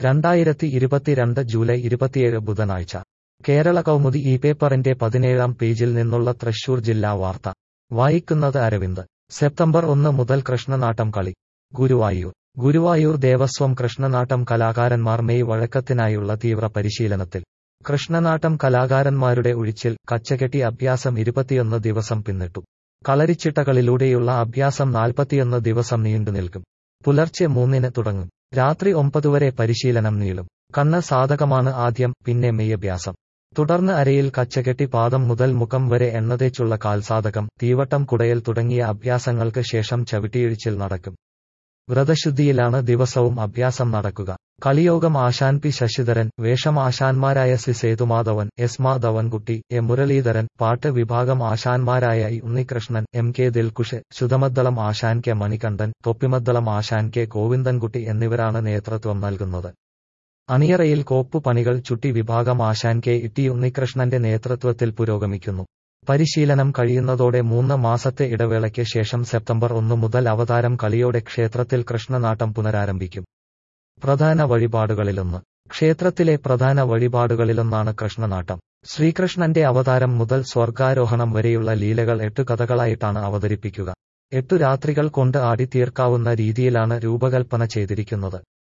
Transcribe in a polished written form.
2022 July 27 ബുധനാഴ്ച കേരള കൗമുദി ഈ പേപ്പറിന്റെ 17-ാം പേജിൽ നിന്നുള്ള തൃശൂർ ജില്ലാ വാർത്ത വായിക്കുന്നത് അരവിന്ദ്. സെപ്റ്റംബർ 1 മുതൽ കൃഷ്ണനാട്ടം കളി. ഗുരുവായൂർ ദേവസ്വം കൃഷ്ണനാട്ടം കലാകാരന്മാർ മെയ് വഴക്കത്തിനായുള്ള തീവ്ര പരിശീലനത്തിൽ. കൃഷ്ണനാട്ടം കലാകാരന്മാരുടെ ഉഴിച്ചിൽ, കച്ചകെട്ടി അഭ്യാസം 21 ദിവസം പിന്നിട്ടു. കളരിച്ചിട്ടകളിലൂടെയുള്ള അഭ്യാസം 41 ദിവസം നീണ്ടുനിൽക്കും. പുലർച്ചെ 3-ന് തുടങ്ങും. രാത്രി 9 വരെ പരിശീലനം നീളും. കണ്ണ് സാധകമാണ് ആദ്യം, പിന്നെ മെയ്യഭ്യാസം. തുടർന്ന് അരയിൽ കച്ചകെട്ടി പാദം മുതൽ മുഖം വരെ എണ്ണതേച്ചുള്ള കാൽസാധകം, തീവട്ടം കുടയൽ തുടങ്ങിയ അഭ്യാസങ്ങൾക്ക് ശേഷം ചവിട്ടിയിഴിച്ചിൽ നടക്കും. വ്രതശുദ്ധിയിലാണ് ദിവസവും അഭ്യാസം നടക്കുക. കളിയോഗം ആശാൻ പി ശശിധരൻ, വേഷം ആശാന്മാരായ C Sethumadhavan, S Madhavankutty, A Muraleedharan, പാട്ട് വിഭാഗം ആശാന്മാരായ E Unnikrishnan, M K Dilkush, ശുദ്ധമദ്ദളം ആശാൻ കെ മണികണ്ഠൻ, തൊപ്പിമദ്ദളം ആശാൻ കെ ഗോവിന്ദൻകുട്ടി എന്നിവരാണ് നേതൃത്വം നൽകുന്നത്. അണിയറയിൽ കോപ്പുപണികൾ ചുട്ടി വിഭാഗം ആശാൻ കെ ടി ഉണ്ണികൃഷ്ണന്റെ നേതൃത്വത്തിൽ പുരോഗമിക്കുന്നു. പരിശീലനം കഴിയുന്നതോടെ 3 മാസത്തെ ഇടവേളയ്ക്ക് ശേഷം സെപ്റ്റംബർ 1 മുതൽ അവതാരം കളിയോടെ ക്ഷേത്രത്തിൽ കൃഷ്ണനാട്ടം പുനരാരംഭിക്കും. പ്രധാന വഴിപാടുകളിലൊന്ന്. ക്ഷേത്രത്തിലെ പ്രധാന വഴിപാടുകളിലൊന്നാണ് കൃഷ്ണനാട്ടം. ശ്രീകൃഷ്ണന്റെ അവതാരം മുതൽ സ്വർഗാരോഹണം വരെയുള്ള ലീലകൾ 8 കഥകളായിട്ടാണ് അവതരിപ്പിക്കുക. 8 രാത്രികൾ കൊണ്ട് ആടി തീർക്കാവുന്ന രീതിയിലാണ് രൂപകൽപ്പന ചെയ്തിരിക്കുന്നത്.